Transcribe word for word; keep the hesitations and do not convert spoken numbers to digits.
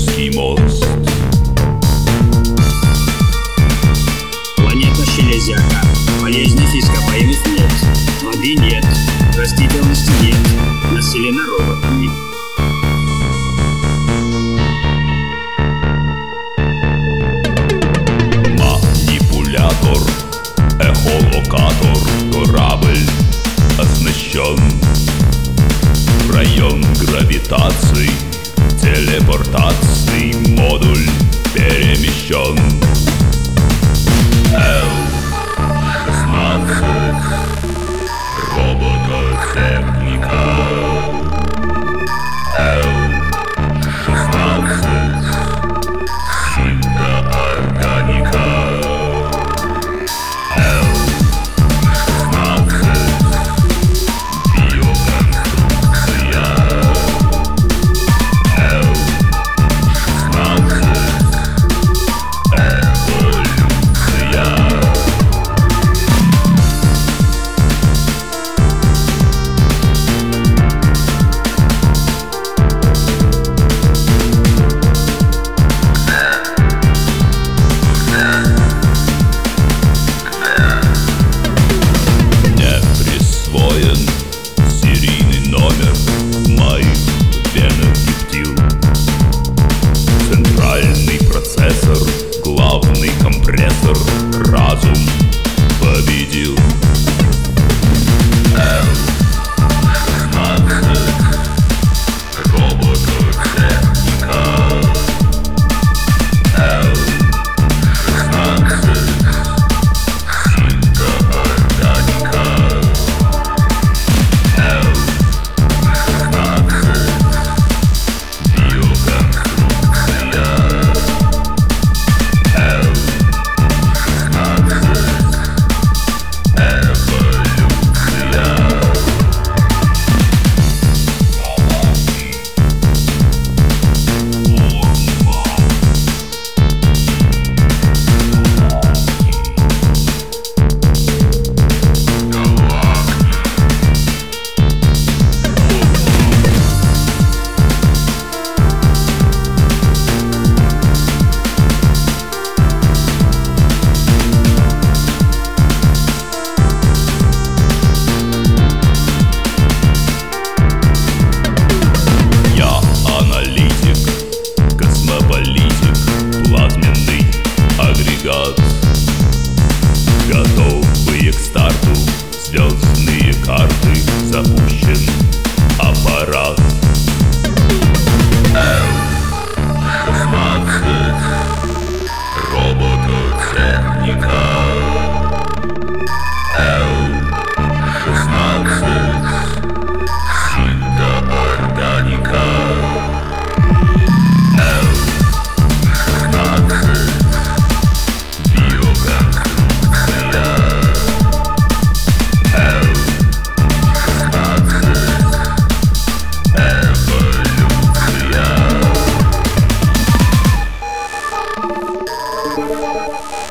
Покровский мост. Планета Железяка. Полезных ископаемых нет. Воды нет. Растительности нет. Населена роботами. Манипулятор, эхолокатор, корабль оснащен. В район гравитации, телепортации модуль перемещен. эл шестнадцать, робототехника. эл шестнадцать, синтоорганика. эл шестнадцать, биоконструкция. эл шестнадцать, эволюция. Не присвоен серийный номер моих венах гептил. Центральный процессор, главный компрессор, разум победил. эл шестнадцать, робототехника. эл шестнадцать, синтоорганика. эл шестнадцать, биоконструкция. эл шестнадцать, эволюция. Я аналитик, космополитик, плазменный агрегат. Готовые к старту звездные карты, запущен аппарат. эл шестнадцать, робототехника. эл шестнадцать, синтоорганика. эл шестнадцать, биоконструкция. эл шестнадцать, эволюция.